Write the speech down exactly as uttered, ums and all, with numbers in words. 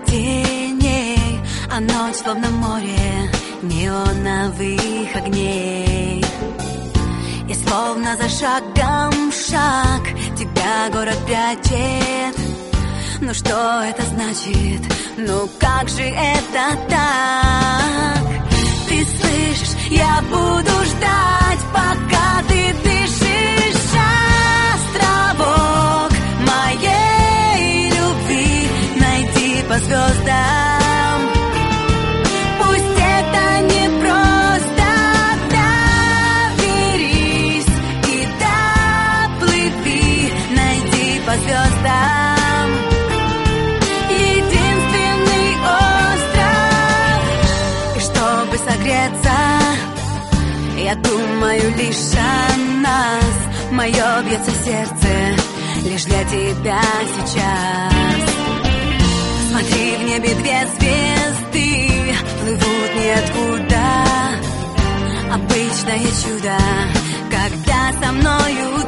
теней, а ночь словно море неоновых огней. И словно за шагом шаг тебя город прячет. Ну что это значит? Ну как же это так? Ты слышишь, я буду ждать, пока ты дышишь. Островок моей любви найди по звездам. Пусть это не просто, доверись и доплыви, найди по звездам. Единственный остров. И чтобы согреться, я думаю лишь о нас. Мое бьется сердце лишь для тебя сейчас. Смотри, в небе две звезды плывут ниоткуда. Обычное чудо, когда со мною